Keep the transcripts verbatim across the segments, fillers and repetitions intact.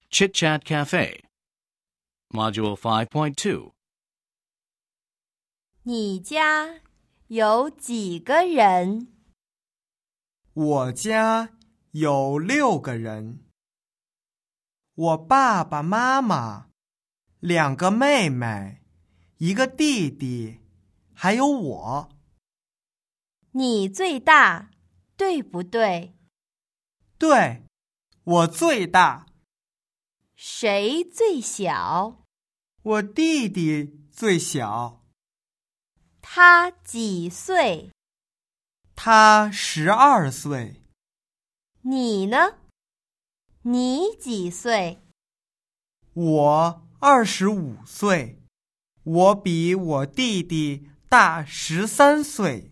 Chit Chat Cafe. Module five point two. 你家有几个人？ 我家有六个人。我爸爸妈妈，两个妹妹，一个弟弟，还有我。 你最大，对不对？ 对，我最大。 谁最小？ 我弟弟最小。 他几岁？ 他十二岁。 你呢？你几岁？ 我二十五岁。我比我弟弟大十三岁。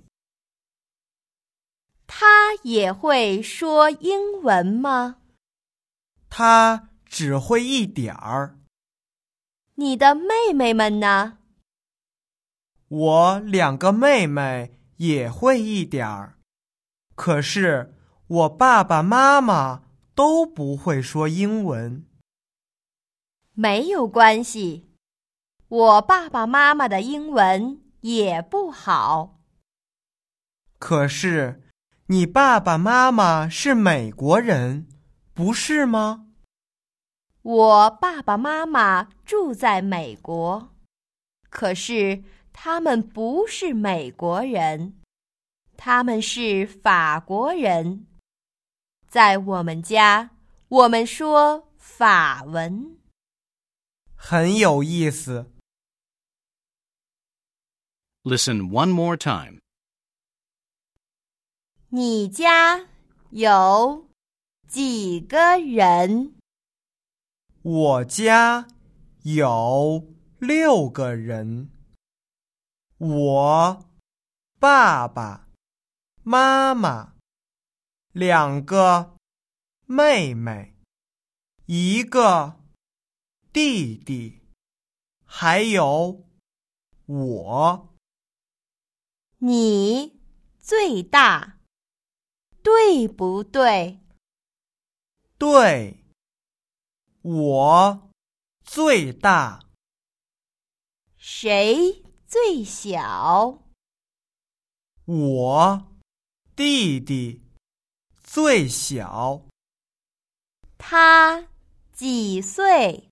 他也会说英文吗？ 他只会一点儿。 你的妹妹们呢？ 我两个妹妹也会一点儿，可是我爸爸妈妈都不会说英文。 没有关系，我爸爸妈妈的英文也不好。 可是你爸爸妈妈是美国人，不是吗？ 我爸爸妈妈住在美国，可是他们不是美国人，他们是法国人。在我们家，我们说法文。 很有意思。 Listen one more time. 你家有几个人？ 我家有六个人。我爸爸妈妈，两个妹妹，一个弟弟，还有我。 你最大，对不对？ 对，我最大。 谁最小？ 我弟弟最小。 他几岁？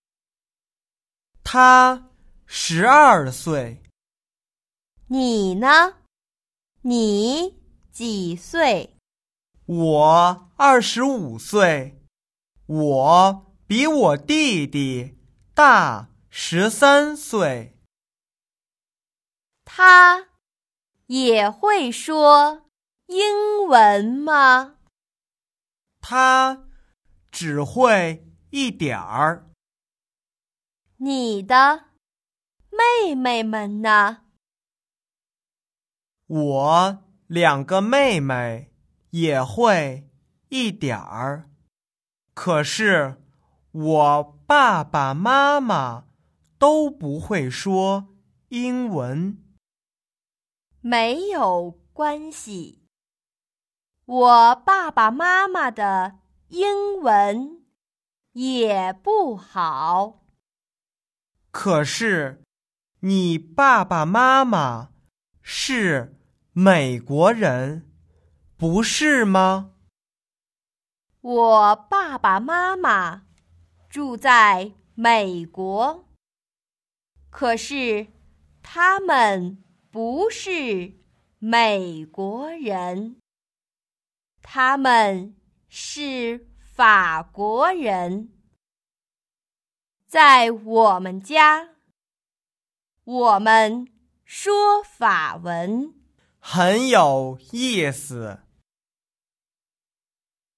他十二岁。 你呢？你几岁？ 我二十五岁。我比我弟弟大十三岁。 他也会说英文吗？ 他只会一点儿。 你的妹妹们呢？ 我两个妹妹也会一点儿，可是我爸爸妈妈都不会说英文。 没有关系，我爸爸妈妈的英文也不好。 可是你爸爸妈妈是美国人，不是吗？ 我爸爸妈妈住在美国，可是他们不是美国人，他们是法国人。在我们家，我们说法文。 很有意思。